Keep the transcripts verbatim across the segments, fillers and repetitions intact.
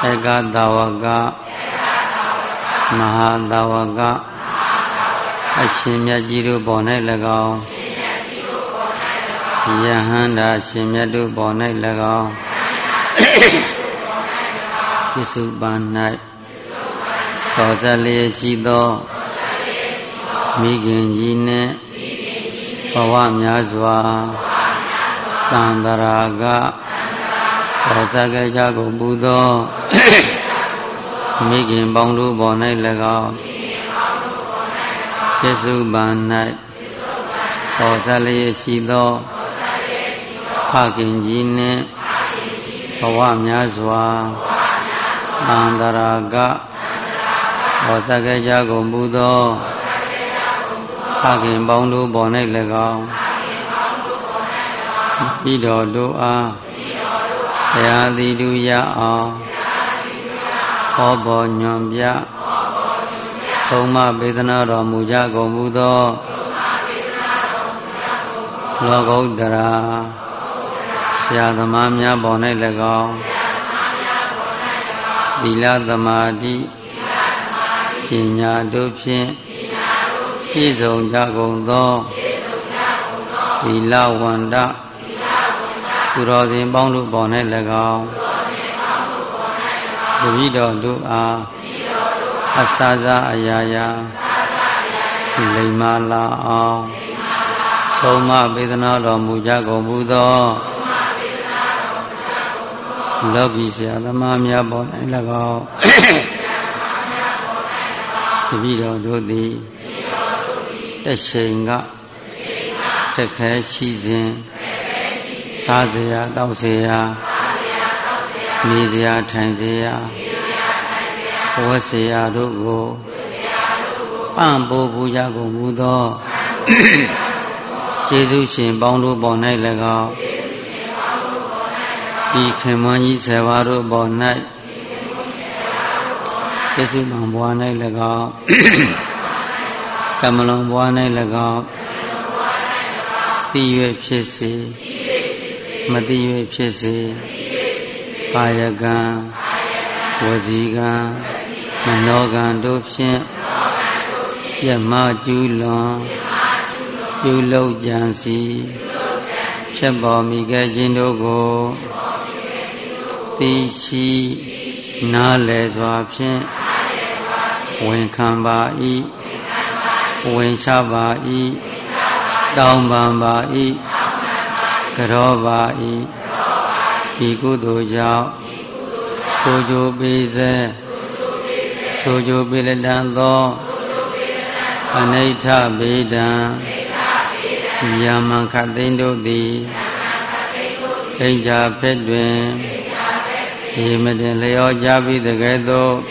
Ekadawaka Mahadawaka Ashimyajiru Bonai Lagao Yahanda Ashimyadu Bonai Lagao Visubanai Tozale Shido Miginjine Pawamyazwa Tandaraga Tozagajago Budo Migin Bondu Bonai Lagao Visubanai Tozale Shido Pakinjine Pawamyazwa Tandaraga Tozagajago Budo Hakim Bondu Bonai Lagao Ido Dua Yadi Duya Obo Nyambya Soma Vedana Ramuja Gobudo Logodara Syadamamya Bonai Lagao Dila Damadi Kinya Dupin Izong Jagong Do Ila Wanda Kurodin Bondu Bonai Lagao Duvido Dua Asaza Ayaya Limala Soma Vedana Ramuja Gobudo Logi Syadamamya Bonai Lagao Duvido Dudi Teshinga Tekashi Zin Tazia Dausea Nizia Tanzia Wasea Rugo Pambo Bujago Budo Jesus Shin Bondu Bonai Lagao Ikemani Sevaru Bonai Jesus Mambuanai Lagao Kamalon Buanai Lagao Tiwe Pisi Matiwe Pisi Kayagan Wazigan Manogan Dopshin Yama Julon Yulo Jansi Chebo Mika Jindogo Tishi Nale Zwapshin Winkamba I Winchaba I Daumbamba I Karoba I Ikudo Jao Sojo Beze Sojo Biledando Aneta Bedan Yamankatindo Di Eja Pedwin Yemeden Leo Jabi the Gado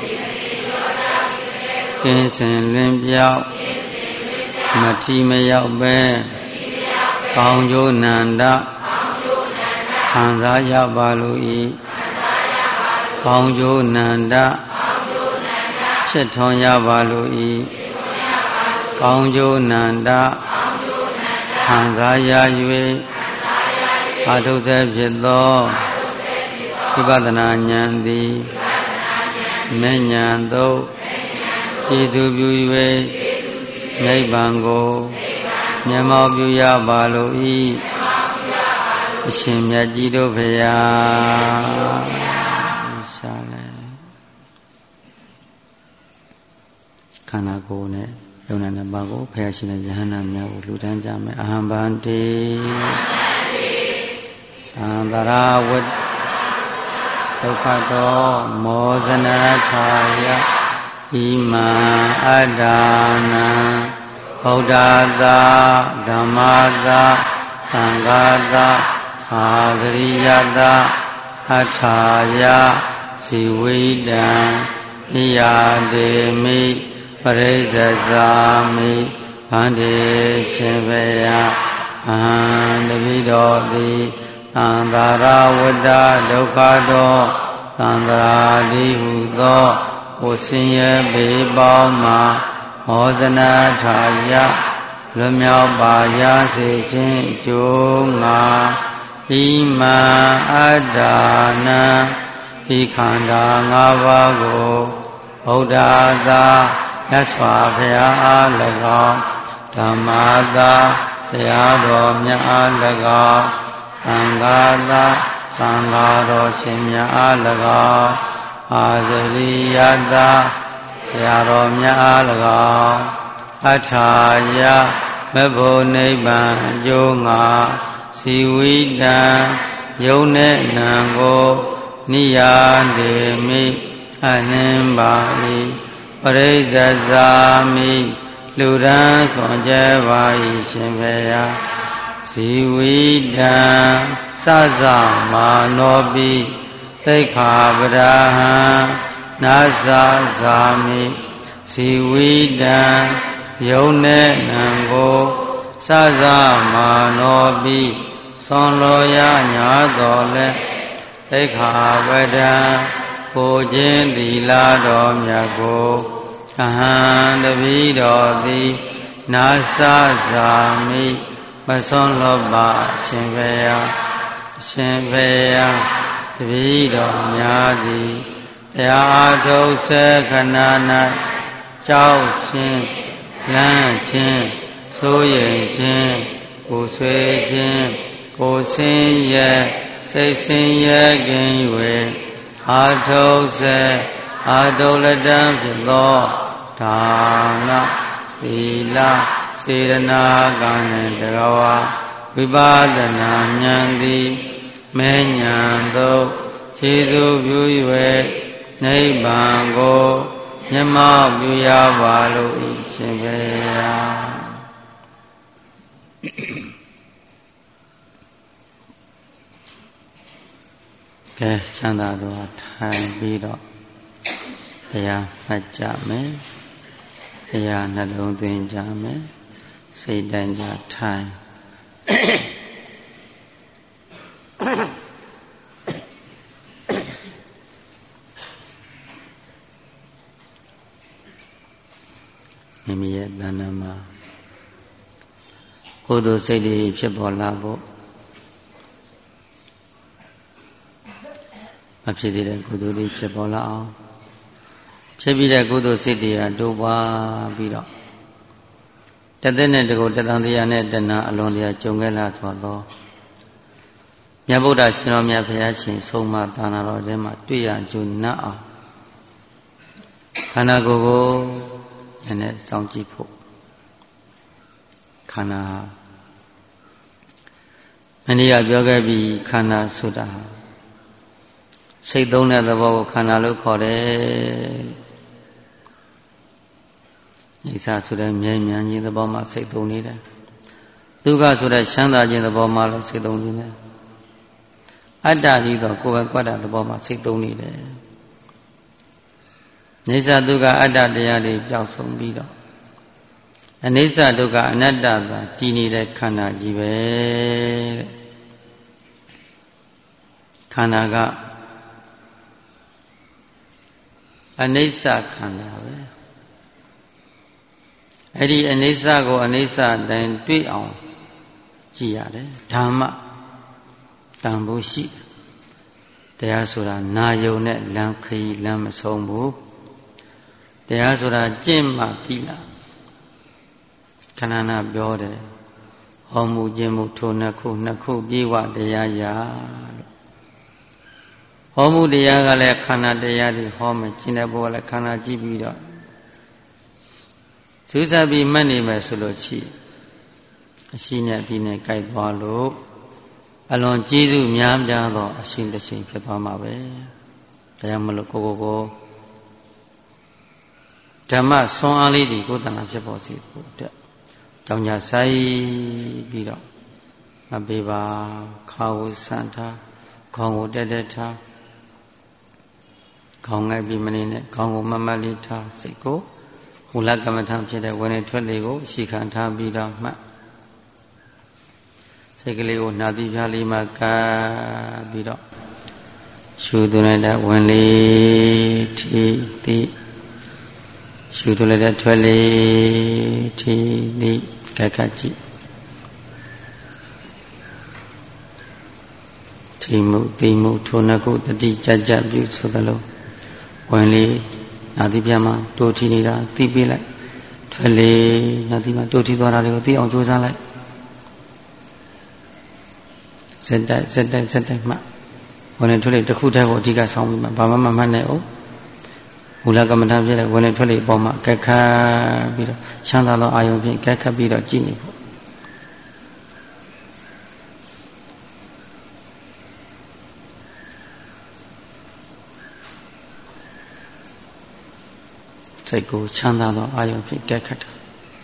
Kinsen Limpia Mati Mayao Be Kaungjo Nanda Hanza Yabalui Kaungjo Nanda Cheton Yabalui Kaungjo Nanda Hanza Yayue Adose Pido Ibadana Nyandi Menyando Jitu Buyue Naibango Nyama Buya Baloi Shimya Jido Veya Kanagone Yonana Bago Payashina Jahana Myago Lutan Jame Ahambante Andara Wood Okato Mozana Chaya Ima Adana Bodhada Dhamada Sangada Hadriyada Achaya Sividan Niyademi Parizazami Pande Chivaya Andavidodi Andara Wada Dokado Andara Dihudo Osinye Bibama Ozana Chaya Lumya Baya Sechin Chunga Ima Adana ဤခန္ဓာငါးပါးကိုဗုဒ္ဓသာမြတ်စွာဘုရားအား၎င်းဓမ္မသာတရားတော်မြတ်အား၎င်းသံဃာသာသံဃာတော်ရှင်မြတ်အား၎င်းအာဇရိယသာဆရာတော်မြတ်အား၎င်းအထာယမဘုံနိဗ္ဗာန်အကျိုးငါစီဝိတံယုံနဲ့နံကိုနိယာတေမိအနှင်းပါ၏ပရိစ္ဆဇာမိလူရန်စွန်ကြပါ၏ရှင်ဖေယဇီဝိတံသဇမာနောပိသိက္ခာပဒဟံနာဇာဇာမိဇီဝိတံယုံနဲ့နံကိုသဇမာနောပိသွန်လိုရညာတော်လည်းသိက္ခာပဒံကိုခြင်းသီလတော်မြတ်ကိုအဟံတပိတော်သည်နာသဇာမိမစွန်လောပါရှင်ဖေယရှင်ဖေယတပိတော်များသည်တရားထုတ်စေခဏ၌ကြောက်ခြင်းလန့်ခြင်းစိုးရိမ်ခြင်းကိုဆွေခြင်းကိုဆင်းရဲစိတ်ဆင်းရဲခြင်း၍အာထုတ်စေအာတုလတံဖြစ်သောဒါနသီလစေရနာကံနှင့်တကဝဝိပဿနာဉာဏ်သည်မဲဉာဏ်သို့ခြေစွပြု၍နိဗ္ဗာန်ကိုမျက်မှောက်ပြုရပါလို့ဤရှင်ဖေယကဲချမ်းသာစွာထိုင်ပြီးတော့တရားမှတ်ကြမယ်တရားနှလုံးသွင်းကြမယ်စိတ်တိုင်းကြထိုင်မိမိရဲ့တဏ္ဍာမှာကုသိုလ်စိတ်တွေဖြစ်ပေါ်လာဖို့မဖြစ်သေးတဲ့ကုသိုလ်တွေဖြစ်ပေါ်လာအောင်ဖြစ်ပြီးတဲ့ကုသိုလ်စိတ်တွေဟာတိုးပွားပြီးတော့တသက်နဲ့တကုတ်တသံတရားနဲ့တဏှာအလွန်တရာကြုံခဲ့လာသောသောမြတ်ဗုဒ္ဓရှင်တော်မြတ်ဘုရားရှင်ဆုံးမသာနာတော်ထဲမှာတွေ့ရကြုံနတ်အောင်ခန္ဓာကိုယ်ကိုယနေ့စောင့်ကြည့်ဖို့ခန္ဓာမနေ့ကပြောခဲ့ပြီးခန္ဓာဆိုတာစိတ်သုံးတဲ့သဘောကိုခန္ဓာလို့ခေါ်တယ်အိဆာဆိုတဲ့မြဲမြံခြင်းသဘောမှာစိတ်သုံးနေတယ်ဒုက္ခဆိုတဲ့ချမ်းသာခြင်းသဘောမှာလည်းစိတ်သုံးနေတယ်အတ္တကြီးတော့ကိုယ်ပဲကွက်တာသဘောမှာစိတ်သုံးနေတယ်အိဆာဒုက္ခအတ္တတရားတွေပျောက်ဆုံးပြီးတော့အနိစ္စဒုက္ခအနတ္တသာတည်နေတဲ့ခန္ဓာကြီးပဲတဲ့ခန္ဓာကအနိစ္စခန္ဓာပဲအဲ့ဒီအနိစ္စကိုအနိစ္စတိုင်းတွေ့အောင်ကြည့်ရတယ်ဓမ္မတန်ဖို့ရှိတရားဆိုတာနာယုံနဲ့လမ်းခရီးလမ်းမဆုံးဘူးတရားဆိုတာကျင့်မှပြီးလားခဏနာပြောတယ်ဟောမှုကျင့်မှုထိုနှစ်ခုနှစ်ခုပြေဝတရားရာလို့ဟောမှုတရားကလည်းခန္ဓာတရားတွေဟောမယ်ကျင့်တဲ့ဘုရားလည်းခန္ဓာကြည့်ပြီးတော့စူးစပ်ပြီးမှတ်နေမယ်ဆိုလို့ရှိအရှိနဲ့အပြီးနဲ့ကြိုက်သွားလို့အလွန်ကျေးဇူးများပြားသောအရှင်တစ်ချိန်ဖြစ်သွားမှာပဲဒါကြောင့်မလို့ကိုကိုကိုဓမ္မဆွမ်းအားလေးတွေကိုယ်တဏ္ဍာဖြစ်ပေါ်စေဖို့အတွက်ကြောင့်ညာဆိုင်ပြီးတော့မပေးပါခါဝဆန်ထားခေါင်းကိုတက်တက်ထားခေါင်းငိုက်ပြီးမနေနဲ့ခေါင်းကိုမမတ်လေးထားစိတ်ကိုမူလကမ္မထံဖြစ်တဲ့ဝင်နေထွက်လေကိုရှီခံထားပြီးတော့မှတ်စိတ်ကလေးကိုနာသီပြားလေးမှာကပ်ပြီးတော့ရှုသွင်းလိုက်တဲ့ဝင်လေထီတိရှုသွင်းလိုက်တဲ့ထွက်လေထီတိကဲကကြည့်ထိမှုသိမှုထိုနှစ်ခုတတိကြကြပြုဆိုသလိုဝင်လေနာတိပြမှာတိုးထီနေတာသိပေးလိုက်ထွက်လေနာတိမှာတိုးထီသွားတာတွေကိုသိအောင်ကြိုးစားလိုက်စက်တိုက်စက်တိုက်စက်တိုက်မှဝင်လေထွက်လေတစ်ခုတည်းကိုအဓိကဆောင်းပြီးမှဘာမှမမှတ်နဲ့哦မူလကမ္မဋ္ဌာန်းပြတဲ့ဝင်လေထွက်လေအပေါ်မှာကက်ခတ်ပြီးတော့ချမ်းသာသောအာယုံဖြင့်ကက်ခတ်ပြီးတော့ကြည့်နေဖို့စိတ်ကိုချမ်းသာသောအာယုံဖြင့်ကက်ခတ်တာ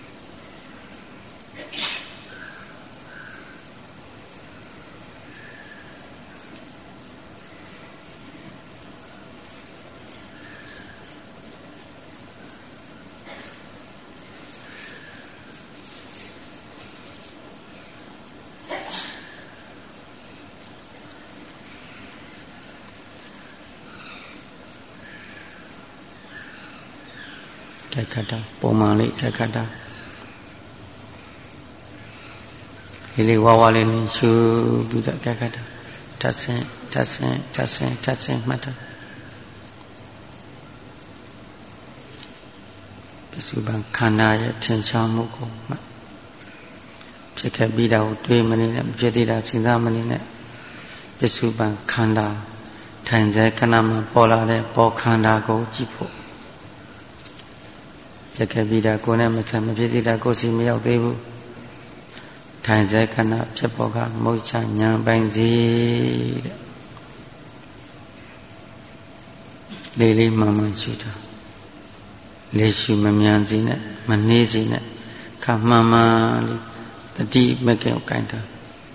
ကက်ခတ်တာပုံမှန်လေးကက်ခတ်တာလေးလေးဝါဝါလေးလေးရှုပြီးတော့ကက်ခတ်တာထပ်ဆင်းထပ်ဆင်းထပ်ဆင်းထပ်ဆင်းမှတ်တာပစ္စုပန်ခန္ဓာရဲ့ထင်ရှားမှုကိုမှတ်ဖြစ်ခဲ့ပြီးတာကိုတွေးမနေနဲ့ဖြစ်သေးတာစဉ်းစားမနေနဲ့ပစ္စုပန်ခန္ဓာထိုင်စေခဏမှပေါ်လာတဲ့ပေါ်ခန္ဓာကိုကြည့်ဖို့ဖြစ်ခဲ့ပြီးတာကိုယ်နဲ့မချမ်းမဖြစ်သေးတာကိုယ်စီမရောက်သေးဘူးထိုင်စေခဏဖြစ်ပေါ်ကမုတ်ချညာပိုင်စီတဲ့လေးလေးမှန်မှန်ရှုတာလေးရှုမမြန်စီနဲ့မနှေးစီနဲ့ခါမှန်မှန်လေးတတိမကဲကိုကိုင်တာ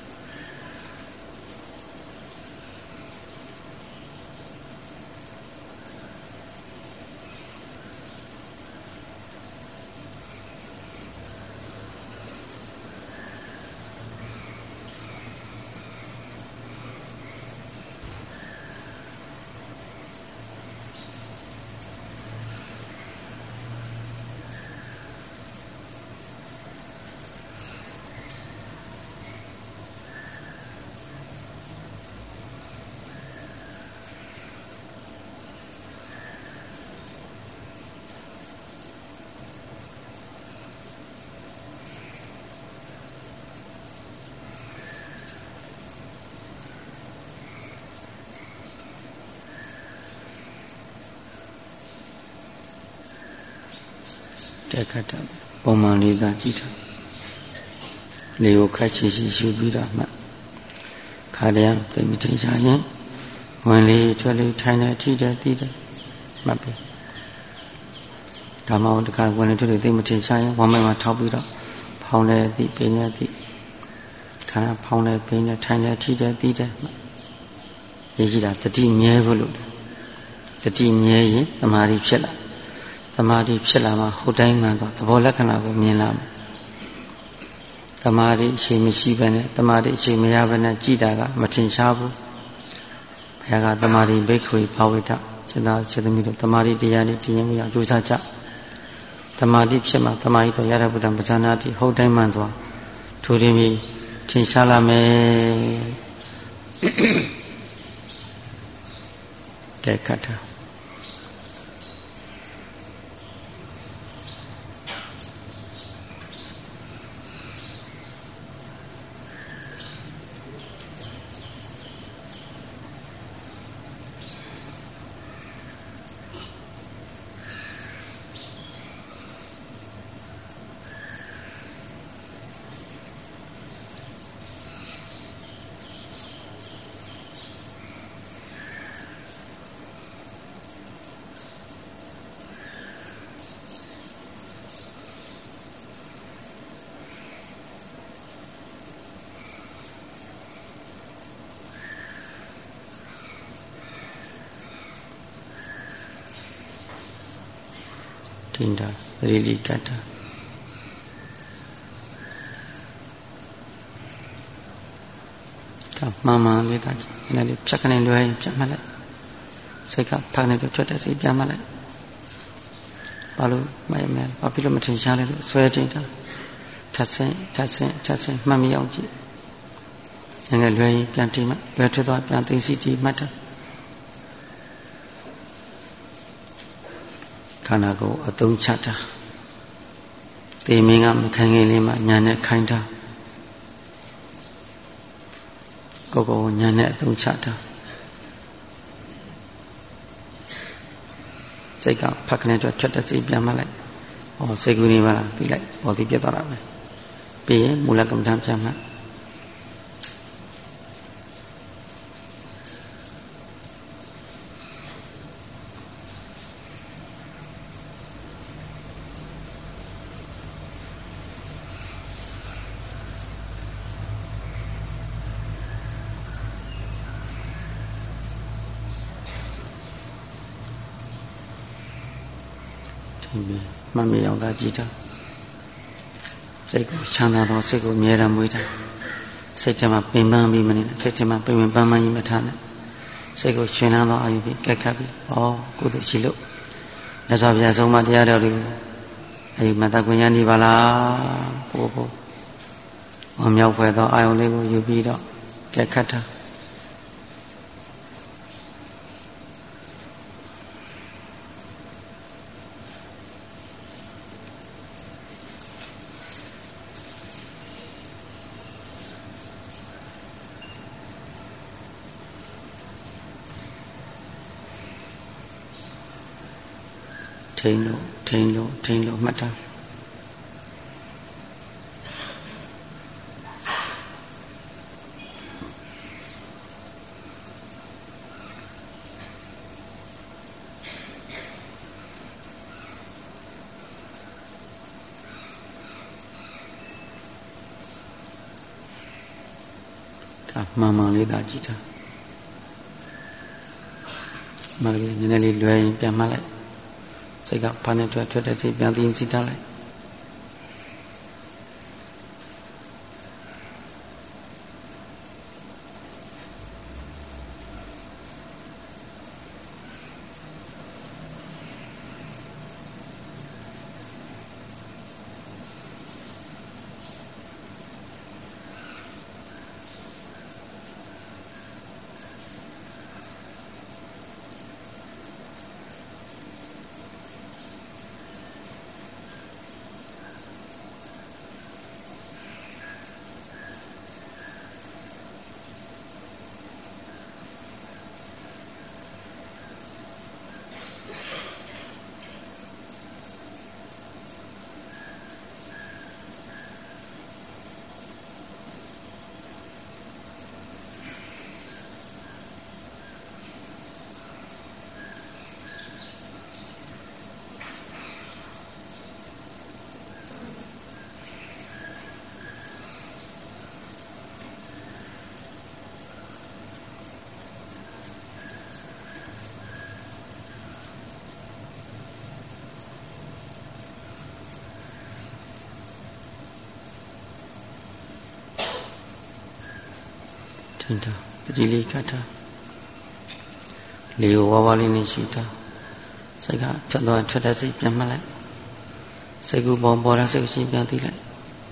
ကက်ခတ်တာပုံမှန်လေးသာကြည့်တာလေကိုခတ်ချီချီရှုပြီးတော့မှခါတရားသိမထင်ရှားရင်ဝင်လေထွက်လေထိုင်နေထိတယ်သိတယ်မှတ်ပြီဒါမှမဟုတ်တခါဝင်လေထွက်လေသိမထင်ရှားရင်ဝမ်းမိုက်မှာထောက်ပြီးတော့ဖောင်းတယ်သိပင်တယ်သိခါဖောင်းတယ်ပင်တယ်ထိုင်တယ်ထိတယ်သိတယ်ရေးကြည့်တာတတိမြဲဖို့လို့တတိမြဲရင်သမာဓိဖြစ်လာသမာဓိဖြစ်လာမှဟိုတိုင်းမှန်တော့သဘောလက္ခဏာကိုမြင်လာမယ်သမာဓိအချိန်မရှိဘဲနဲ့သမာဓိအချိန်မရဘဲနဲ့ကြည်တာကမထင်ရှားဘူးဘုရားကသမာဓိဘိက္ခုဘာဝိတစေတစေတမိတို့သမာဓိတရားတွေတည်ရင်မရကြိုးစားကြသမာဓိဖြစ်မှသမာဓိတော့ရတ္ထဗုဒ္ဓံပဇာနာတိဟိုတိုင်းမှန်သွားထူထင်ပြီးထင်ရှားလာမယ်ကဲခတ်တာတင်တာရိလိကတာကမှန်မှန်လေးတာကြည့်နည်းနည်းဖြတ်ခနဲ့လွှဲရင်ဖြတ်မှလိုက်စိတ်ကဖန်နေတော့ထွက်တဲ့စိတ်ပြန်မှလိုက်ဘာလို့မရမလဲဘာဖြစ်လို့မထင်ရှားလဲလို့ဆွဲတင်တာထပ်ဆင်းထပ်ဆင်းထပ်ဆင်းမှတ်မိအောင်ကြည့်ငယ်လွယ်ရင်ပြန်ထိမှလွယ်ထွက်သွားပြန်သိစီတီမှတ်တာခန္ဓာကိုယ်အသုံးချတာတေမင်းကမခိုင်ခင်လေးမှညာနဲ့ခိုင်းတာကိုယ်ကိုယ်ညာနဲ့အသုံးချတာစိတ်ကဖက်ခနဲ့ထွက်တဲ့စိတ်ပြန်မှလိုက်ဟောစိတ်ကူးနေပါလားသိလိုက်ဟောဒီပြတ်သွားတာပဲပြီးရင်မူလကမ္မဋ္ဌာန်းပြန်မှမမေအောင်သာကြည်တာစိတ်ကိုချမ်းသာတော့စိတ်ကိုအမြဲတမ်းမွေးတာစိတ်ထဲမှာပင်ပန်းပြီးမနေနဲ့စိတ်ထဲမှာပင်ပင်ပန်းပန်းကြီးမထားနဲ့စိတ်ကိုရှင်လန်းသောအာရုံပြီးကက်ခတ်ပြီးဩကုသိုလ်ရှိလို့မြတ်စွာဘုရားဆုံးမတရားတော်တွေကိုအဲဒီမတကွဉ္ဉာဏ်ဒီပါလားကိုကိုအမြောက်ဖွယ်သောအာရုံလေးကိုယူပြီးတော့ကက်ခတ်တာထိန်လို့ထိန်လို့ထိန်လို့မှတ်တာဒါမှန်မှန်လေးသာကြည့်တာမလေးနည်းနည်းလေးလွယ်ရင်ပြန်မှတ်လိုက်စိတ်ကဘာနဲ့ထွက်ထွက်တဲ့စိတ်ပြန်သိရင်စိတ်ထားလိုက်ထင်တာတတိလေးခတ်တာလေဝဝလေးနဲ့ရှိတာစိတ်ကထွက်သွားထွက်တဲ့စိတ်ပြန်မှတ်လိုက်စိတ်ကူပေါ်ပေါ်တဲ့စိတ်ရှိပြန်သိလိုက်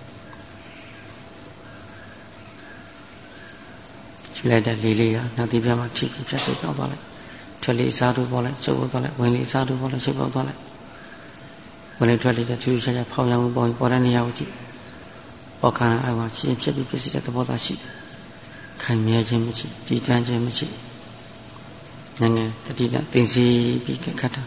ရှိလိုက်တဲ့လေလေးကနှာသီးပြားမှာထိပြီးဖြတ်စိတ်ပြောင်းသွားလိုက်ထွက်လေးစားတူပေါ်လိုက်ချုပ်ပေါ်သွားလိုက်ဝင်လေးစားတူပေါ်လိုက်ချုပ်ပေါ်သွားလိုက်ဝင်လေးထွက်လေးတဲ့ချူချာချာဖောင်းရအောင်ပေါ်ပေါ်တဲ့နေရာကိုကြည့်ပေါ်ခန္ဓာအကောင်ရှင်းဖြစ်ပြီးပြည့်စုံတဲ့သဘောသားရှိတယ်ခိုင်မြဲခြင်းမရှိတည်တံ့ခြင်းမရှိငငယ်တတိနဲ့သိစီပြီးခတ်တာ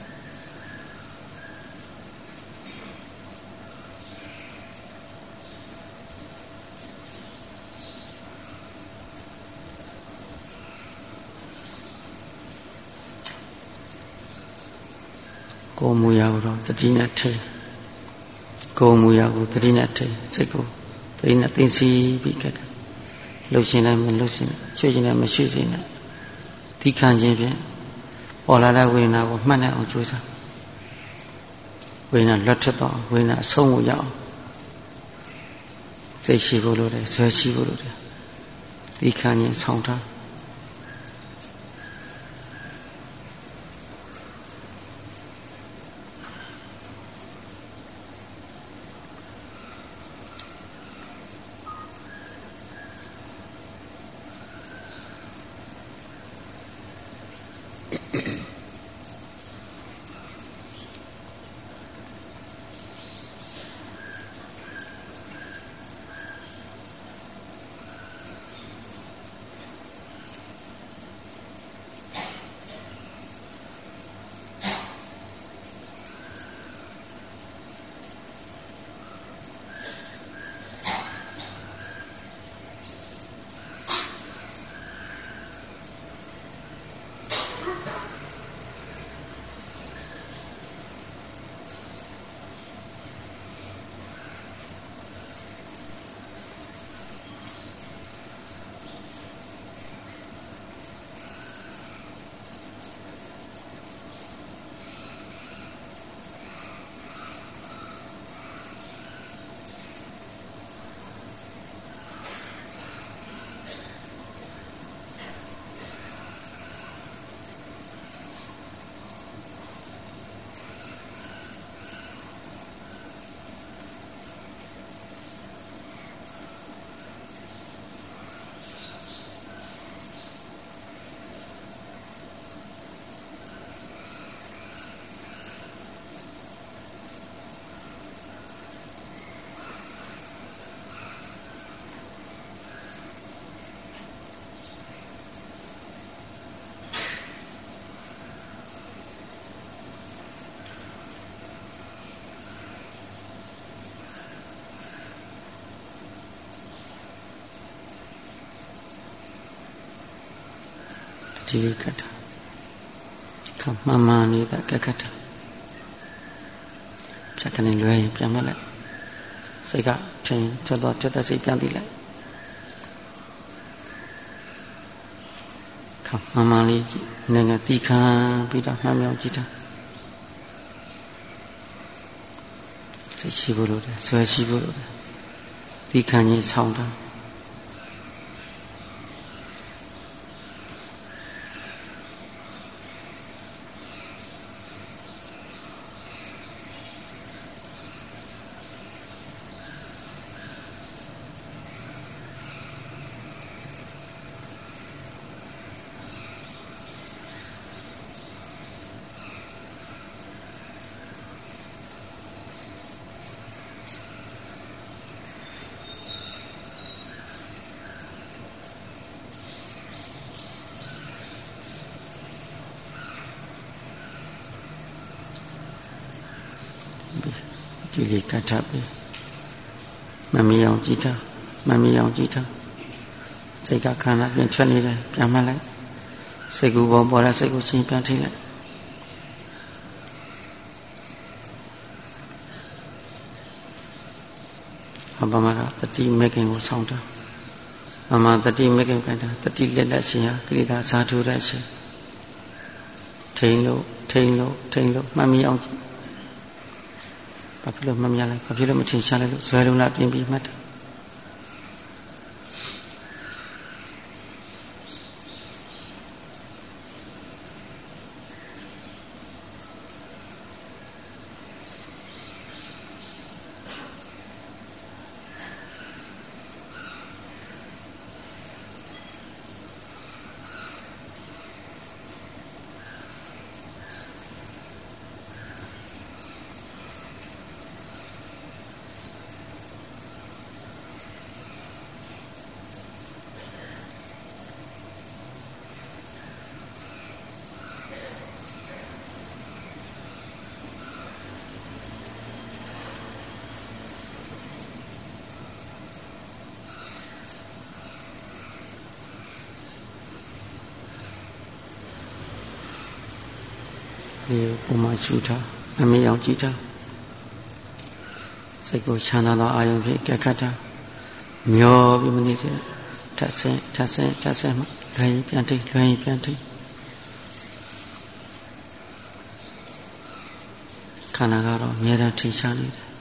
ကိုယ်မူရာကိုတော့တတိနဲ့ထိကိုယ်မူရာကိုတတိနဲ့ထိစိတ်ကိုတတိနဲ့သိစီပြီးခတ်တာလှုပ်ရှင်တိုင်းမလှုပ်ရှင်ရွှေ့ရှင်တိုင်းမရွှေ့ရှင်နဲ့ဒီခံခြင်းဖြင့်ပေါ်လာတဲ့ဝေဒနာကိုမှတ်နိုင်အောင်ကြိုးစားဝေဒနာလွတ်ထွက်တော့ဝေဒနာအဆုံးကိုရအောင်စိတ်ရှိဖို့လိုတယ်ဆွဲရှိဖို့လိုတယ်ဒီခံခြင်းဆောင်ထားဒီလေးကတ်တာခမမနေတာကက်ကတ်တာဖြတ်ကနေလွဲရင်ပြန်မလိုက်စိတ်ကထင်ထွက်တော့ထွက်တဲ့စိတ်ပြန်သိလိုက်ခမမလေးကြည့်နေငါတီခံပြီးတော့မှတ်မြောက်ကြည့်တာစိတ်ရှိဖို့လို့တယ်ဆွဲရှိဖို့လို့တယ်တီခံကြီးဆောင်းတာဒီလေးကတ်ထပ်ပြီမမီအောင်ကြည့်တာမမီအောင်ကြည့်တာစိတ်ကခန္ဓာပြန်ထွက်နေတယ်ပြန်မှတ်လိုက်စိတ်ကူပေါ်ပေါ်လာစိတ်ကိုချင်းပြန်ထိလိုက်အပမကတတိမေခင်ကိုဆောင်းတာအမတတိမေခင်ကတာတတိလက်လက်ရှင်ဟာကိလေသာစားထိုးတဲ့ရှင်ထိန်လို့ထိန်လို့ထိန်လို့မမီအောင်ကြည့်ဘာဖြစ်လို့မမြင်လိုက်ဘာဖြစ်လို့မထင်ရှားလိုက်လို့ဇွဲလုံးလားပြင်ပြီးမှတ်တယ်ဒီပုံမှန်ရှုထားအမေအောင်ကြည့်ထားစိတ်ကိုချမ်းသာသောအာယုံဖြင့်ကဲခတ်ထားမျောပြီးမနေစေထပ်ဆင်းထပ်ဆင်းထပ်ဆင်းမှလွှဲရင်ပြန်ထိလွှဲရင်ပြန်ထိခန္ဓာကတော့အများအားထိရှားနေတယ်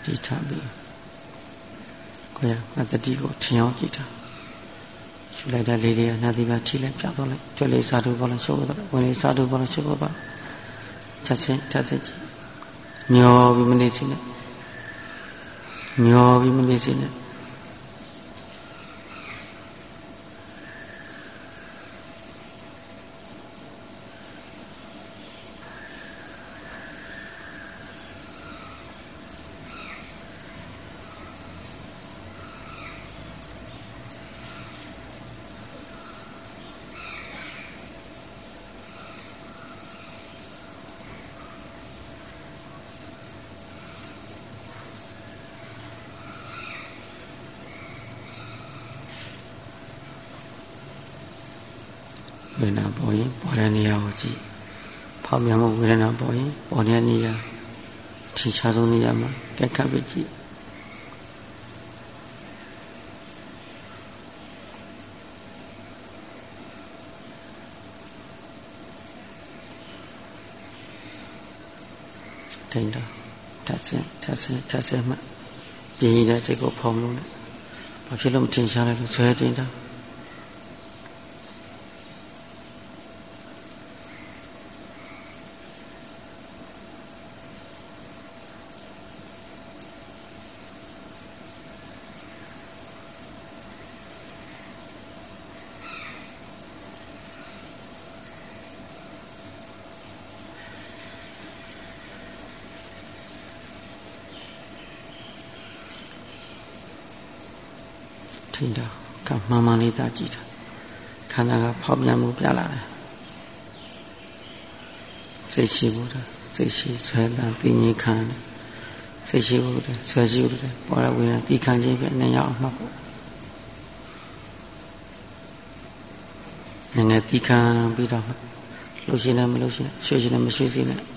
တည်ထားပြီးကိုရအတ္တိကိုထင်အောင်ကြည့်တာရှုလိုက်တာလေးလေးနာသီပါထိလိုက်ပြတော့လိုက်ကြွလေးစားထုတ်ပေါ်လိုက်ရှုပ်တော့ဝင်လေးစားထုတ်ပေါ်လိုက်ရှုပ်တော့ချက်ချင်းထက်စစ်ကြည့်မျောပြီးမနေစီနဲ့မျောပြီးမနေစီနဲ့ဝေဒနာပေါ်ရင်ပေါ်တဲ့နေရာကိုကြည့်ဖောက်ပြန်မှုဝေဒနာပေါ်ရင်ပေါ်တဲ့နေရာထင်ရှားဆုံးနေရာမှာကက်ခတ်ပြီးကြည့်ထိန်တာထပ်စင်ထပ်စင်ထပ်စင်မှပြင်းရတဲ့စိတ်ကိုဖောင်းလို့နဲ့ဘာဖြစ်လို့မထင်ရှားလဲလို့ဆွဲတင်တာထိန်တာကမှန်မှန်လေးသာကြည့်တာခန္ဓာကဖောက်ပြန်မှုပြလာတယ်စိတ်ရှိဘူးလားစိတ်ရှိဆွဲလာသိငြိခံတယ်စိတ်ရှိဘူးလားဆွဲရှိဘူးလားပေါ်ရဝင်ပြီးခံခြင်းပဲနဲ့ရအောင်မှတ်ဖို့နည်းနည်းပြီးခံပြီးတော့လှုပ်ရှင်လည်းမလှုပ်ရှင်ရွှေရှင်လည်းမရွှေစေနဲ့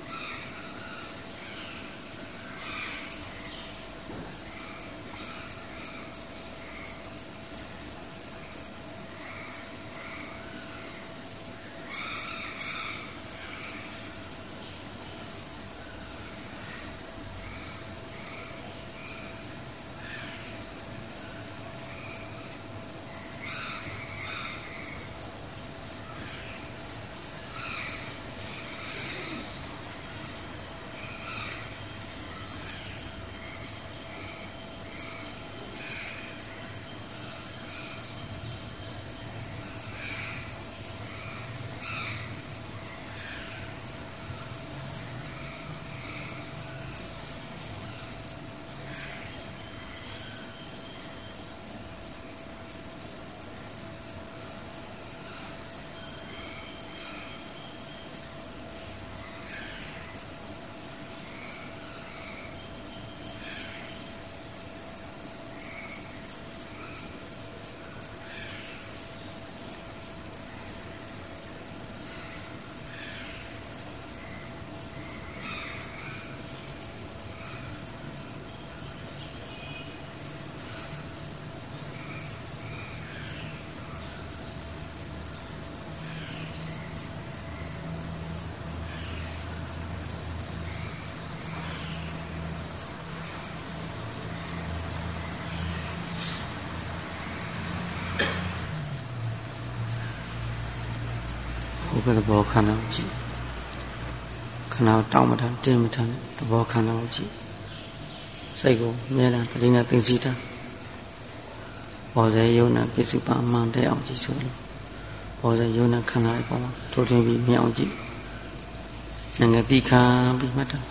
ဘယ်ဘောခန္ဓာကိုကြည့်ခန္ဓာကိုတောင်းမထမ်းတင်းမထမ်းသဘောခန္ဓာကိုကြည့်စိတ်ကိုမြဲတမ်းတတိယသိသိတာဘောဇေယုံနာပစ္စုပန်မှန်တဲ့အောင်ကြည့်ဆိုလို့ဘောဇေယုံနာခန္ဓာရဲ့ပေါ်မှာထိုးထွင်းပြီးမြင်အောင်ကြည့်ငငယ်တိခံပြီးမှတ်တာ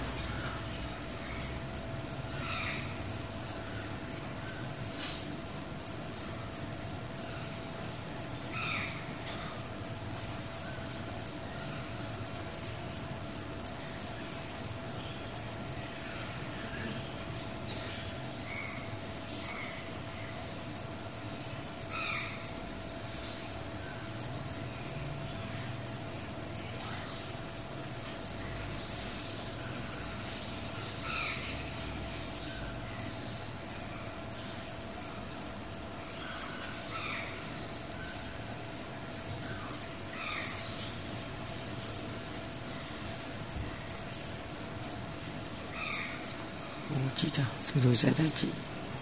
ကြည့်တာစူးစူးဆိုင်ဆိုင်ကြည့်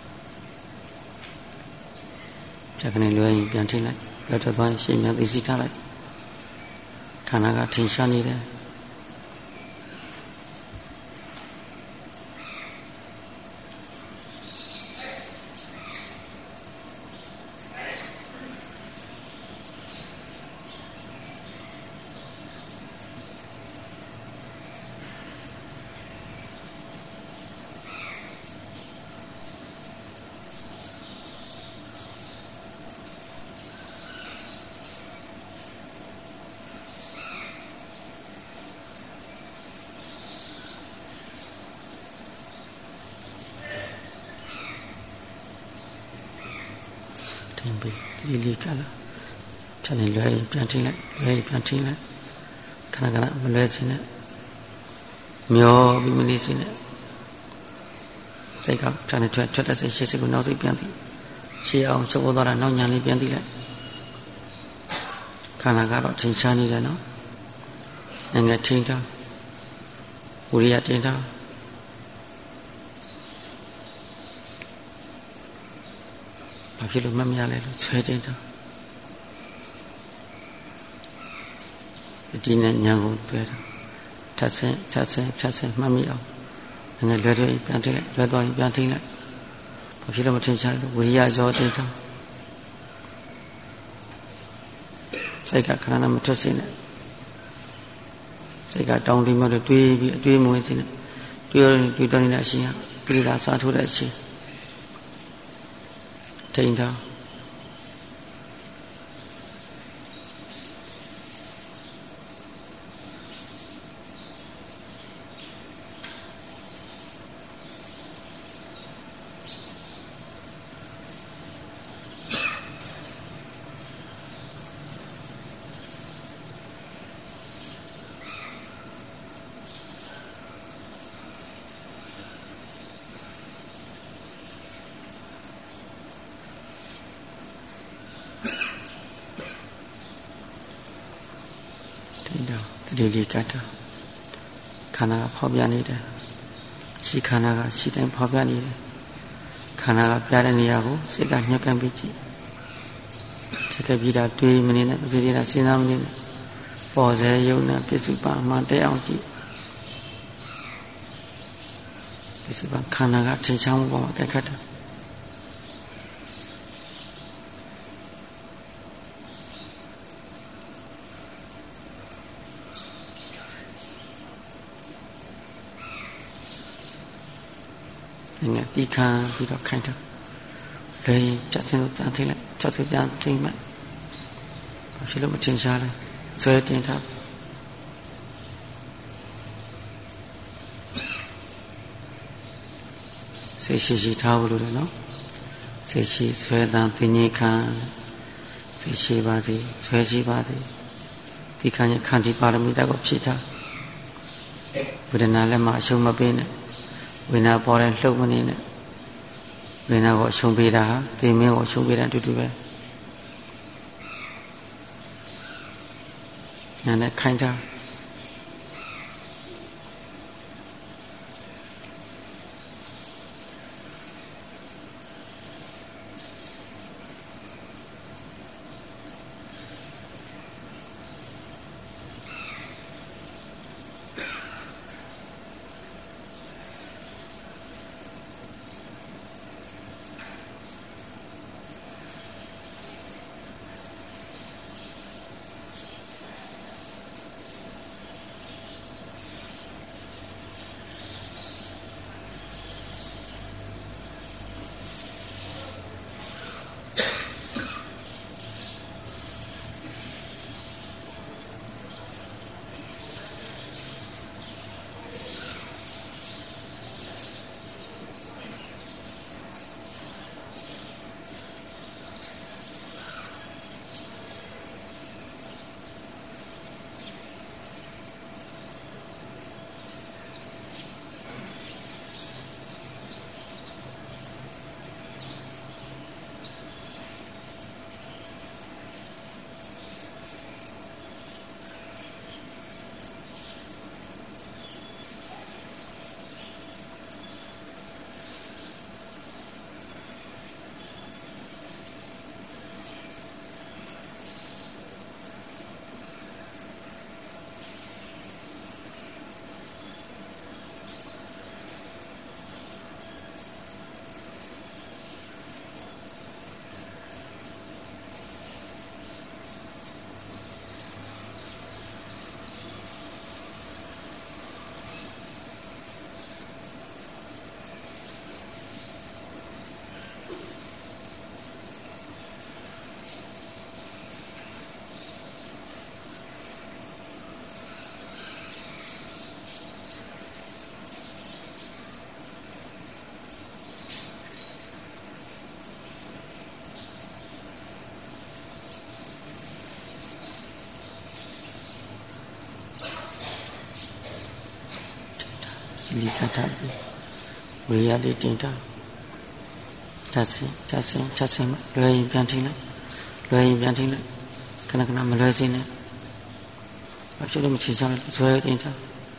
ချက်ကနေလွယ်ရင်ပြန်ထိလိုက်လွယ်ထွက်သွားရင်ရှေ့မြန်သိစီထားလိုက်ခန္ဓာကထင်ရှားနေတယ်ဒီလေးကလာခြံနေလွယ်ရင်ပြန်ထိလိုက်လွယ်ရင်ပြန်ထိလိုက်ခဏခဏမလွယ်ခြင်းနဲ့မျောပြီးမနေခြင်းနဲ့စိတ်ကခြံနေထွက်ထွက်တဲ့စိတ်ရှေ့စိတ်ကိုနောက်စိတ်ပြန်ပြီးရှေ့အောင်ချုပ်သွားတာနောက်ညာလေးပြန်ပြီးလိုက်ခန္ဓာကတော့ထင်ရှားနေတယ်နော်ငယ်ထိန်ထားဝိရိယတင်ထားဘာဖြစ်လို့မမရလဲလို့ဆွဲတင်တာဒီနဲ့ညာကိုတွေ့တာထပ်ဆင်းထပ်ဆင်းထပ်ဆင်းမှတ်မိအောင်ငယ်လွယ်လွယ်ပြန်ထိလိုက်လွယ်သွားရင်ပြန်ထိလိုက်ဘာဖြစ်လို့မထင်ရှားလို့ဝိရိယဇောတင်တာစိတ်ကခဏနဲ့မထွက်စေနဲ့စိတ်ကတောင်းတမလို့တွေးပြီးအတွေးမဝင်စေနဲ့တွေးတွေးတော်နေတဲ့အရှင်ကကိလေသာစားထိုးတဲ့အရှင်ထိန်ထားဒီလေးကတာခန္ဓာကဖော်ပြနေတယ်ရှိခန္ဓာကရှိတိုင်းဖော်ပြနေတယ်ခန္ဓာကပြတဲ့နေရာကိုစိတ်ကညှက်ကန်ပြီးကြည့်ဖြစ်ခဲ့ပြီးတာတွေးမနေနဲ့ဖြစ်နေတာစဉ်းစားမနေနဲ့ပေါ်စေယုံနဲ့ပစ္စုပန်မှတဲအောင်ကြည့်ပစ္စုပန်ခန္ဓာကထင်ရှားမှုပေါ်မှာကြက်ခတ်တယ်ငါတီခံပြီးတော့ခိုင်းတယ်လေချက်ချင်းပြန်ထိလိုက်ချက်ချင်းပြန်ထိမှဘာဖြစ်လို့မထင်ရှားလဲဆွဲတင်ထားစိတ်ရှိရှိထားဖို့လိုတယ်နော်စိတ်ရှိဆွဲတန်သိငြိခံစိတ်ရှိပါစေဆွဲရှိပါစေဒီခံရခန္တီပါရမီတက်ကိုဖြည့်ထားဝေဒနာလည်းမအရှုံးမပေးနဲ့ဝိညာဉ်ပေါ်တဲ့လှုပ်မနေနဲ့ဝိညာဉ်ကိုအရှုံးပေးတာဟာသိမင်းကိုအရှုံးပေးတဲ့အတူတူပဲညာနဲ့ခိုင်းတာလီကထပြီးဝေရလေးတင်တာချက်စင်ချက်စင်ချက်စင်လွယ်ရင်ပြန်ထိလိုက်လွယ်ရင်ပြန်ထိလိုက်ခဏခဏမလွယ်စင်းနဲ့ဘာဖြစ်လို့မချင်ချလဲဇွဲတင်တာ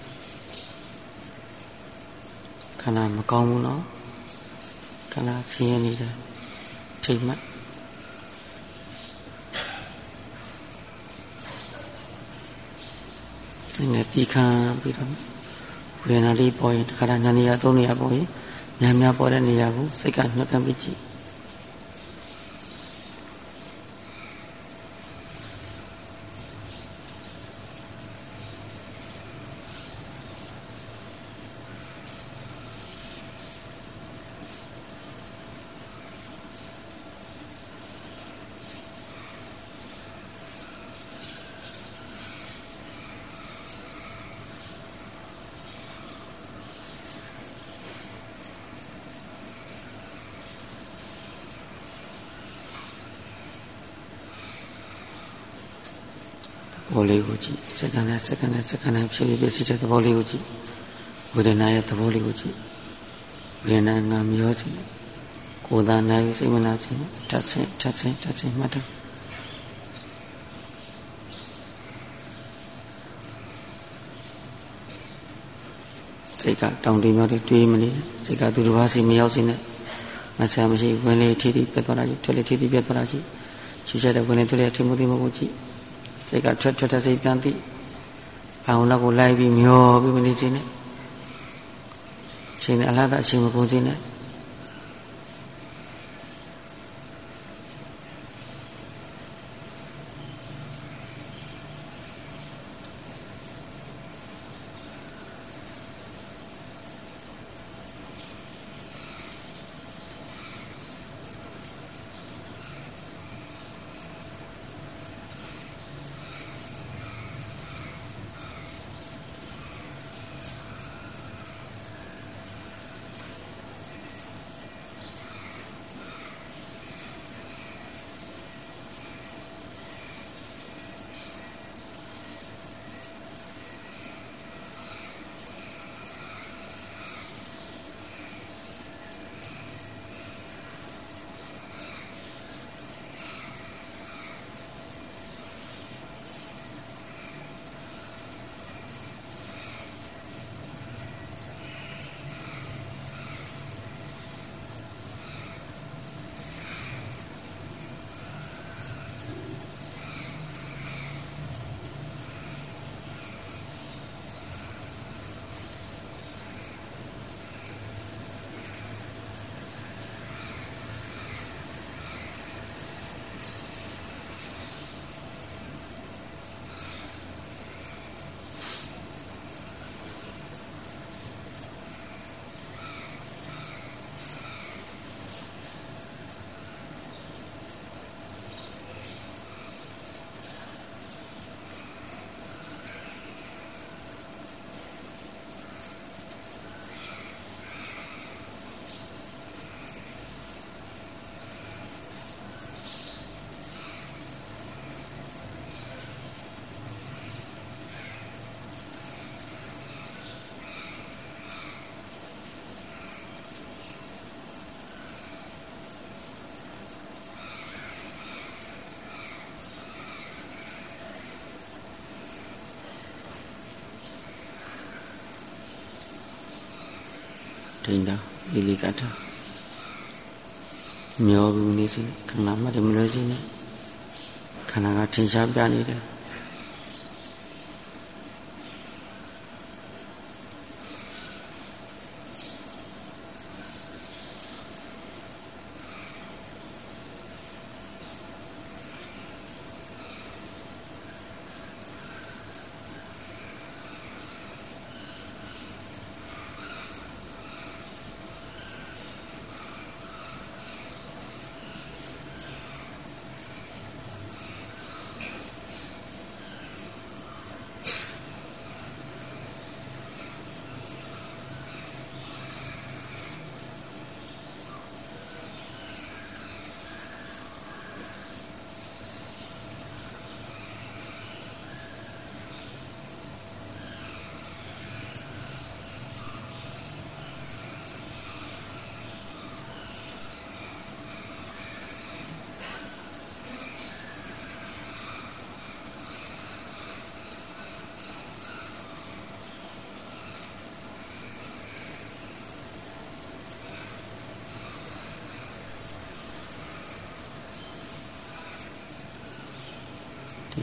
ခဏမကောင်းဘူးနော်ခဏဆင်းရဲနေတယ်ထိတ်မှတ်ငါတီခံပြီးတော့ဝေဒနာလေးပေါ်ရင်တစ်ခါတည်းနှစ်နေရာသုံးနေရာပေါ်ရင်များများပေါ်တဲ့နေရာကိုစိတ်ကနှက်ကပ်ပြီးကြည့်ဘောလေးကိုကြည့်စက္ကန့်နဲ့စက္ကန့်နဲ့စက္ကန့်နဲ့ဖြစ်ဖြစ်ဖြစ်တဲ့သဘောလေးကိုကြည့်ဝေဒနာရဲ့သဘောလေးကိုကြည့်ဝေဒနာငါမျောစီကိုယ်သာနိုင်စိတ်မနာခြင်းထပ်ဆင်းထပ်ဆင်းထပ်ဆင်းမှတ်တယ်စိတ်ကတောင်းတမြောက်တွေတွေးမနေစိတ်ကသူတစ်ပါးစီမရောက်စေနဲ့မဆရာမရှိဝင်လေထီထီပြတ်သွားတာကြီးထွက်လေထီထီပြတ်သွားတာကြီးရှိချက်တဲ့ဝင်လေထွက်လေထီမှုတိမကိုကြည့်စိတ်ကထွက်ထွက်တဲ့စိတ်ပြန်သိအောင်လောက်ကိုလိုက်ပြီးမျောပြီးမနေစေနဲ့ချိန်နဲ့အလားတူအချိန်မကုန်စေနဲ့ထိန်းတာလီလီကတာမျောဘူးနေစီခဏမှတည်းမလွယ်စီနဲ့ခန္ဓာကထင်ရှားပြနေတယ်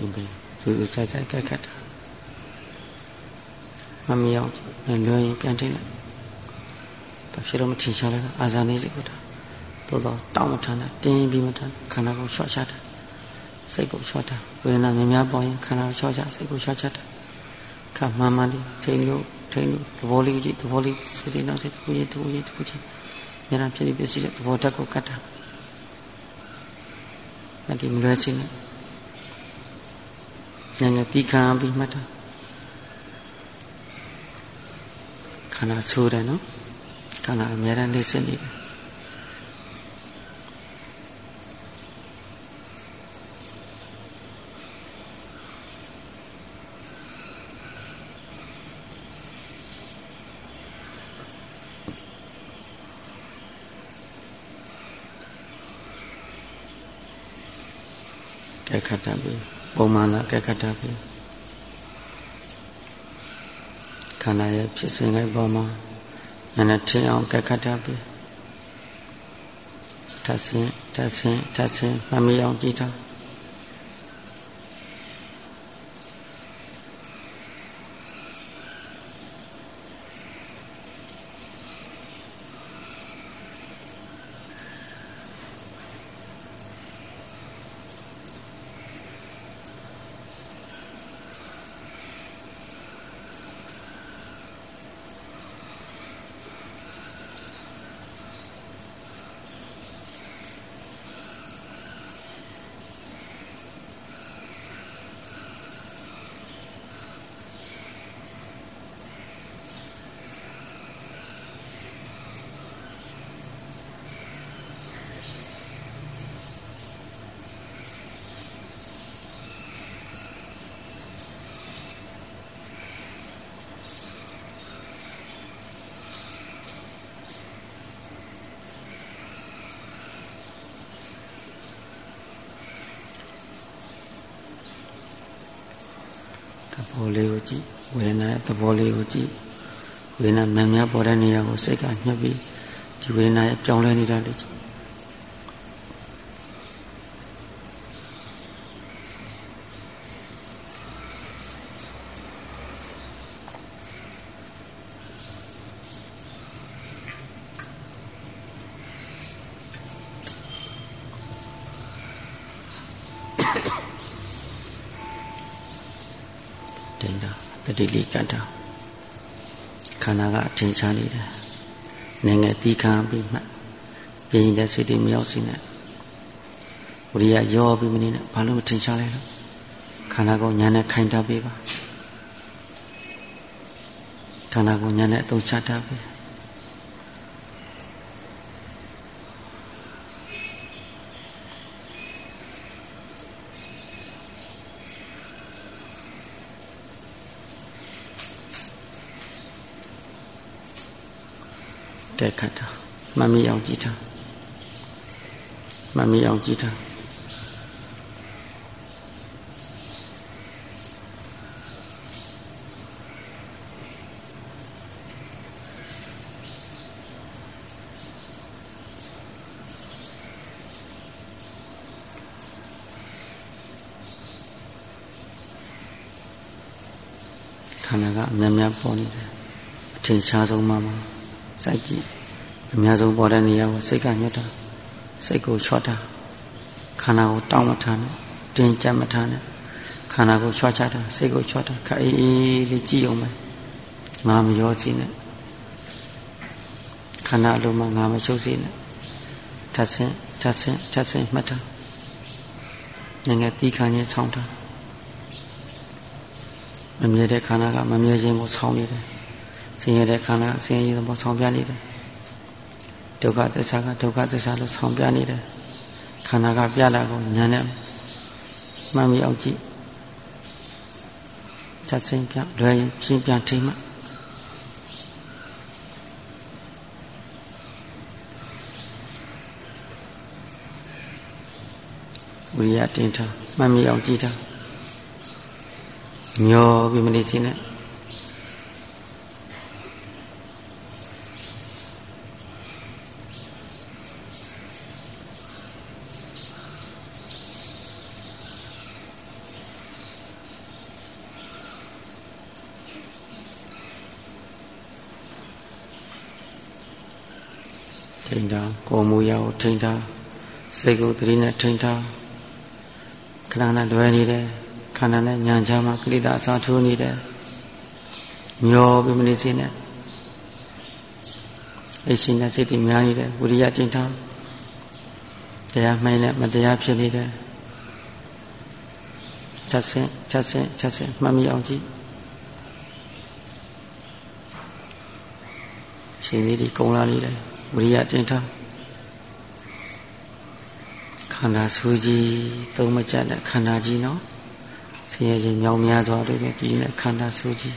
အမေသူသူဆိုင်ဆိုင်ကြက်ခတ်တာမမီအောင်လွယ်ရင်ပြန်ထိလိုက်ဘာဖြစ်လို့မထင်ရှားလဲအာဇာနေစိတ်ကိုတာသို့တော့တောင်းမထမ်းတာတင်းပြီးမထမ်းခန္ဓာကိုလျှော့ချတာစိတ်ကိုလျှော့တာဝေဒနာများများပေါ်ရင်ခန္ဓာကိုလျှော့ချစိတ်ကိုလျှော့ချတာခါမှန်မှန်လေးထိန်လို့ထိန်လို့သဘောလေးကြည့်သဘောလေးစိတ်စိတ်နောက်စိတ်ကိုရတူရတူချင်းဉာဏ်ဖြစ်ပြီးပြည့်စုံတဲ့သဘောဓာတ်ကိုကတ်တာအဲ့ဒီမလွဲချင်းနဲ့ဉာဏ်နဲ့ပြီးခံပြီးမှတ်တာခန္ဓာဆိုးတယ်နော်ခန္ဓာအများနဲ့နေစနေတယ်ကဲခတ်တာပြီပုံမှန်လားကဲခတ်တာပြီခန္ဓာရဲ့ဖြစ်စဉ်တိုင်းပေါ်မှာဉာဏ်နဲ့ထင်အောင်ကဲခတ်တာပြီထပ်ဆင်းထပ်ဆင်းထပ်ဆင်းမမီအောင်ကြည့်တာသဘောလေးကိုကြည့်ဝေဒနာရဲ့သဘောလေးကိုကြည့်ဝေဒနာများများပေါ်တဲ့နေရာကိုစိတ်ကညှပ်ပြီးဒီဝေဒနာရဲ့ပြောင်းလဲနေတာလေးကြည့်တတိလေးကတ်တာခန္ဓာကအထင်ရှားနေတယ်နေငယ်တီးခံပြီးမှပြင်းတဲ့စိတ်တွေမရောက်စီနဲ့ဝိရိယရောပြီးမနေနဲ့ဘာလို့မထင်ရှားလဲလို့ခန္ဓာကိုညာနဲ့ခိုင်တာပေးပါခန္ဓာကိုညာနဲ့အသုံးချတာပေးတဲ့ခတ်တာမမီအောင်ကြည့်တာမမီအောင်ကြည့်တာခန္ဓာကအများများပေါ်နေတယ်အထင်ရှားဆုံးမှမှာစိုက်ကြည့်အများဆုံးပေါ်တဲ့နေရာကိုစိတ်ကညှတ်တာစိတ်ကိုချော့တာခန္ဓာကိုတောင်းမထားနဲ့တင်းကြပ်မထားနဲ့ခန္ဓာကိုချော့ချတာစိတ်ကိုချော့တာခအေးအေးလေးကြည့်အောင်မယ်ငါမရောစီနဲ့ခန္ဓာအလုံးမှာငါမရှုပ်စီနဲ့ထပ်ဆင်းထပ်ဆင်းထပ်ဆင်းမှတ်တာငငယ်တီးခံခြင်းဆောင်းတာမမြဲတဲ့ခန္ဓာကမမြဲခြင်းကိုဆောင်းနေတယ်ဆင်းရဲတဲ့ခန္ဓာဆင်းရဲသဘောဆောင်ပြနေတယ်ဒုက္ခသစ္စာကဒုက္ခသစ္စာလို့ဆောင်ပြနေတယ်ခန္ဓာကပြလာကိုညာနဲ့မှတ်မိအောင်ကြည့်ချက်ချင်းပြလွယ်ရင်ရှင်းပြန်ထိမှဝိရိယတင်ထားမှတ်မိအောင်ကြည့်ထားမျောပြီးမနေစင်းနဲ့ထိန်ထားကိုယ်မူရာကိုထိန်ထားစိတ်ကိုသတိနဲ့ထိန်ထားခန္ဓာနဲ့လွယ်နေတယ်ခန္ဓာနဲ့ညာချမှာကိလေသာအစားထိုးနေတယ်မျောပြီးမနေစေနဲ့အရှင်နဲ့စိတ်တွေများနေတယ်ဝိရိယထိန်ထားတရားမှိုင်းနဲ့မတရားဖြစ်နေတယ်ချက်စင်ချက်စင်ချက်စင်မှတ်မိအောင်ကြည့်ရှင်လေးဒီကုံလာနေတယ်ဝိရိယတင်ထားခန္ဓာဆိုးကြီးသုံးမကြတဲ့ခန္ဓာကြီးနော်ဆင်းရဲခြင်းမြောင်များသွားတယ်ဒီနဲ့ခန္ဓာဆိုးကြီး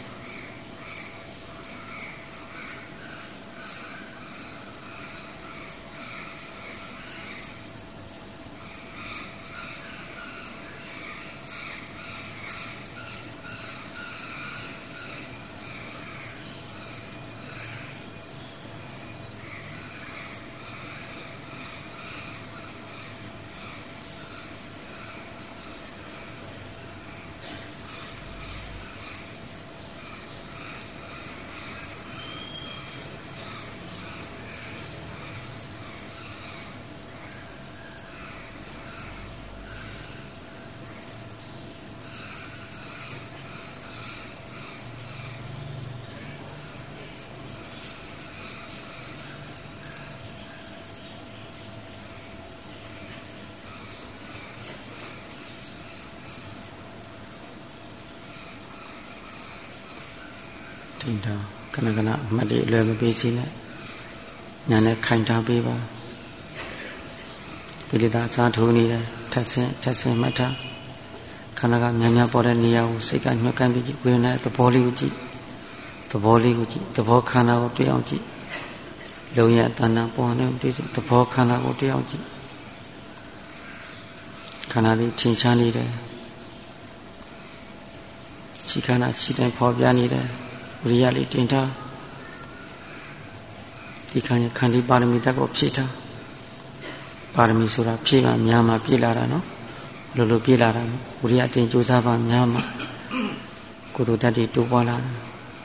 ထိန်ထားခဏခဏအမှတ်တွေအလွယ်မပေးစီနဲ့ညာနဲ့ခိုင်ထားပေးပါကိလေသာအစားထိုးနေတယ်ထက်ဆင်းထက်ဆင်းမှတ်ထားခန္ဓာကများများပေါ်တဲ့နေရာကိုစိတ်ကညှို့ကန်ပြီးကြည့်ဝေဒနာသဘောလေးကိုကြည့်သဘောလေးကိုကြည့်သဘောခန္ဓာကိုတွေ့အောင်ကြည့်လုံရတဏ္ဍပေါ်နေတွေ့သဘောခန္ဓာကိုတွေ့အောင်ကြည့်ခန္ဓာလေးထင်ရှားနေတယ်ရှိခန္ဓာရှိတိုင်းပေါ်ပြနေတယ်ဝိရိယလေးတင်ထားဒီခန္ဓာခန္တီပါရမီတက်ကိုဖြည့်ထားပါရမီဆိုတာဖြည့်မှများမှပြည့်လာတာနော်ဘယ်လိုလိုပြည့်လာတာဝိရိယတင်ကြိုးစားပါများမှကုသိုလ်တတ်တွေတိုးပွားလာတယ်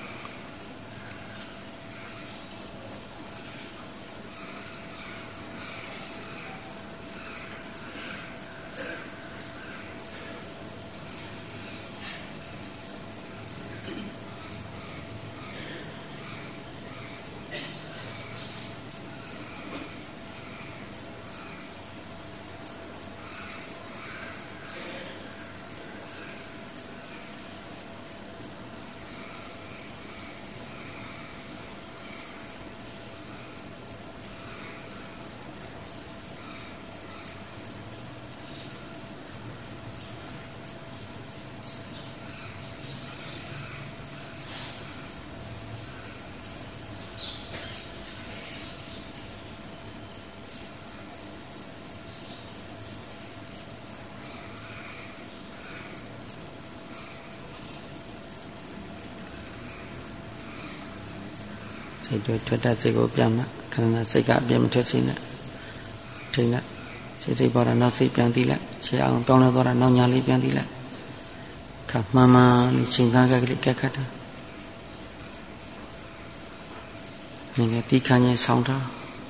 စိတ်တွေထွက်တတ်စိတ်ကိုပြန်မှခန္ဓာစိတ်ကအပြည့်မထွက်စေနဲ့ထိတ်လိုက်စိတ်စိတ်ပေါ်တာနောက်စိတ်ပြန်သိလိုက်ရှေ့အောင်ပြောင်းလဲသွားတာနောက်ညာလေးပြန်သိလိုက်ခါမှန်မှန်လေးချိန်သားကလေးကက်ခတ်တာငယ်ငယ်တီးခါချင်းဆောင်းထား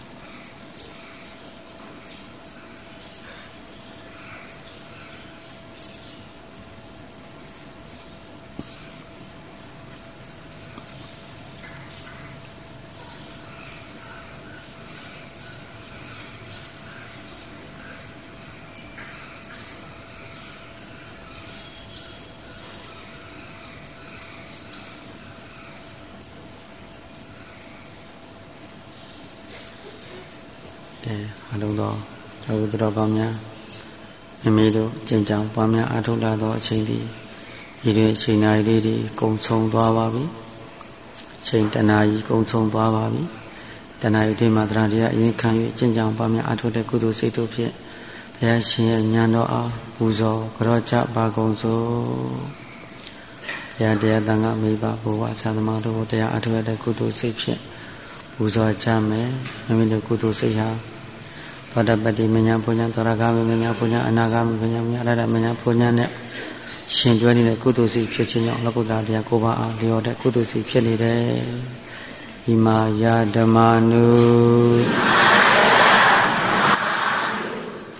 အလုံးသောကျောင်းသူတော်ကောင်းများမိမိတို့ကျင့်ကြံပွားများအားထုတ်လာသောအချိန်ဒီဒီတွင်အချိန်နာရီလေးတွေကုန်ဆုံးသွားပါပြီအချိန်တနာရီကုန်ဆုံးသွားပါပြီတနာရီတွင်မှာတရားတရားအရင်ခံ၍ကျင့်ကြံပွားများအားထုတ်တဲ့ကုသိုလ်စိတ်တို့ဖြင့်ဘုရားရှင်ရဲ့ဉာဏ်တော်အားပူဇော်ကြောကြပါကုန်စို့ဘုရားတရားတန်ခါမိဘဘုရားဆရာသမားတို့တရားအားထုတ်ရတဲ့ကုသိုလ်စိတ်ဖြင့်ပူဇော်ကြမယ်မိမိတို့ကုသိုလ်စိတ်ဟာသောတပတ္တိမညာပုညံသောရဂမမညာပုညံအနာဂမမညာမညာရတမညာပုညံနဲ့ရှင်တွဲနေတဲ့ကုသိုလ်စိတ်ဖြစ်ခြင်းကြောင့်လောကုတ္တရာတရားကိုပါအားလျော်တဲ့ကုသိုလ်စိတ်ဖြစ်နေတယ်။ဣမာယဓမ္မာနု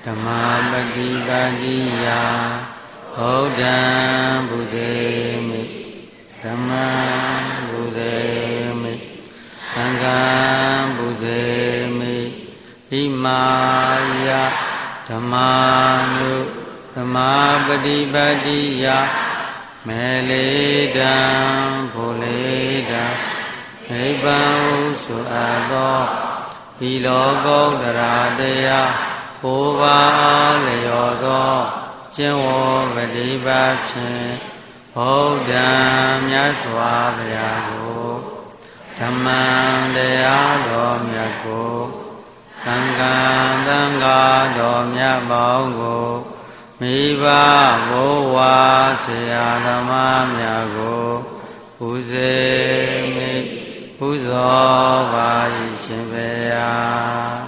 မပฏิပါတိယဗုဒ္ဓံဘုဇေမိဓမ္မံဘုဇေမိသံဃံဘုဇေမိဣမာယဓမ္မာနုဓမ္မပฏิပါတိယမေလေတံဘုလေတံနိဗ္ဗာန်ဟုဆိုအပ်သောဒီလောကုတ္တရာတရားဘိုးပါလျော်သောကျင့်ဝတ်ပฏิပတ်ဖြင့်ဘုဒ္ဓံမြတ်စွာဘုရားကိုဓမ္မံတရားတော်မြတ်ကိုသံဃံသံဃာတော်မြတ်ပေါင်းကိုမိဘဘိုးဝါဆရာသမားများကိုပူဇေမိပူဇော်ပါ၏ရှင်ဘုရား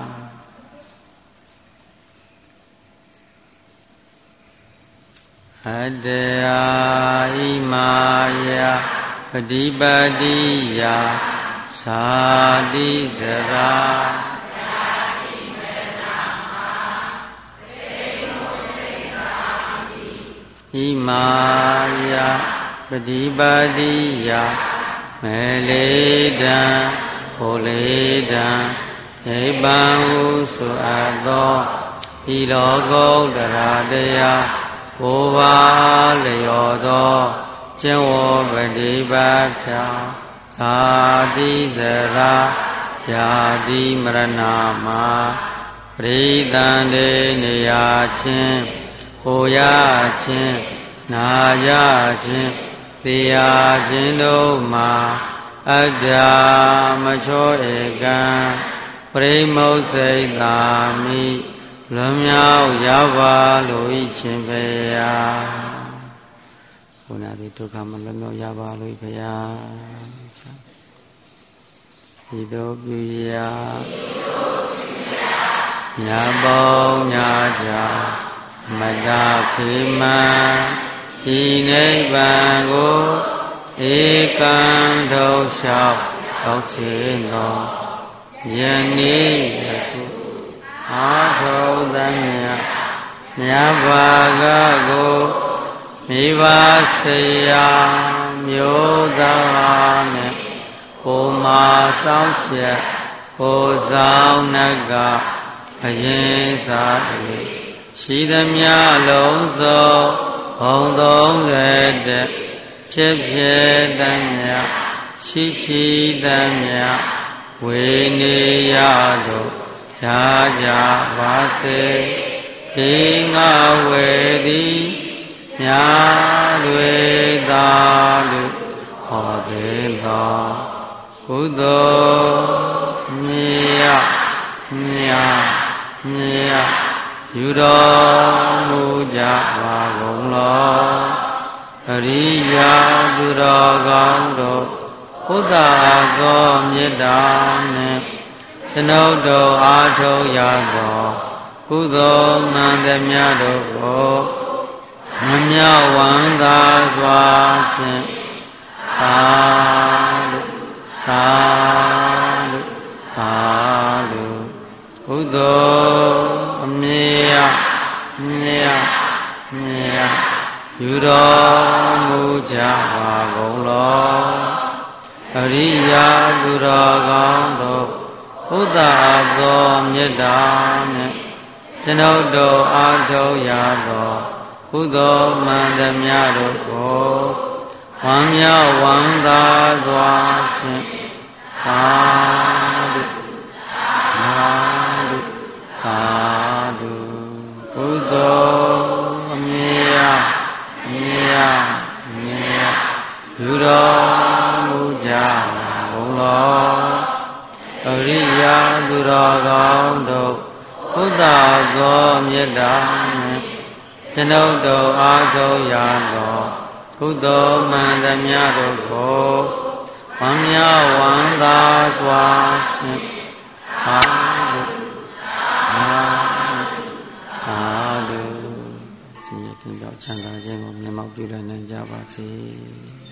အတ္တယာဣမာယပฏิပါတိယသာတိစရာဣမာယပฏิပါတိယမေလေတံဘုလေတံနိဗ္ဗာန်ဟုဆိုအပ်သောဤလောကုတ္တရာတရားဘိုးပါလျော်သောကျင့်ဝတ်ပฏิပတ်ဖြင့်သာတိစရာယာတိမရဏမှာပရိသန္တေနေရာချင်းဟိုရချင်းနာရချင်းသိရချင်းတို့မှာအတ္တမချောဧကံပရိမုတ်စိတ်သာမိလွန်မြောက်ရောက်ပါလို့ဤရှင်ဘုရားဘုရားဒီဒုက္ခမလွန်မြောက်ရပါလို့ဘုရားဤသို့ပြုရာညာပေါင်းညာကြာမတခေမံဤနိဗ္ဗာန်ကိုဧကံထုတ်လျှောက်သောစေသောယနေ့ယခုအာထုံသမျှမြတ်ဘာကကိုမိဘဆရာမျိုးသားနဲ့ကိုမာဆောင်ချက်ကိုဆောင်နကအရင်စားတယ်ရှိသမျှလုံးစုံဘုံသုံးဆယ်တည်းဖြစ်ဖြစ်သမျှရှိရှိသမျှဝေနေရတို့ရာကြပါစေဒီငါဝေသည်ညာတွေသာလူဟောစေသောကုသိုလ်မြတ်မြတ်မြတ်ယူတော်မူကြပါကုန်လောအရိယာသူတော်ကောင်းတို့ဘုဒ္ဓသောမေတ္တာနှင့်ကျွန်ုပ်တို့အားထုတ်ရသောကုသိုလ်မှန်သမျှတို့ကိုမမြောက်ဝမ်းသာစွာဖြင့်သာလုသာလုသာလုကုသိုလ်အမြတ်မြတ်မြတ်ယူတော်မူကြပါကုန်လောအရိယာသူတော်ကောင်းတို့ဘုဒ္ဓသောမေတ္တာနှင့်ကျွန်ုပ်တို့အားထုတ်ရသောကုသိုလ်မှန်သမျှတို့ကိုဝမ်းမြောက်ဝမ်းသာစွာဖြင့်သာဓုသာဓုသာဓုကုသိုလ်အမြတ်မြတ်မြတ်ယူတော်မူကြပါကုန်လောအရိယာသူတော်ကောင်းတို့ဘုဒ္ဓသောမေတ္တာနှင့်ကျွန်ုပ်တို့အားထုတ်ရသောကုသိုလ်မှန်သမျှတို့ကိုဝမ်းမြောက်ဝမ်းသာစွာဖြင့်သာဓုသာဓုသာဓုဆင်းရဲကင်းသောချမ်းသာခြင်းကိုမျက်မှောက်ပြုနိုင်ကြပါစေ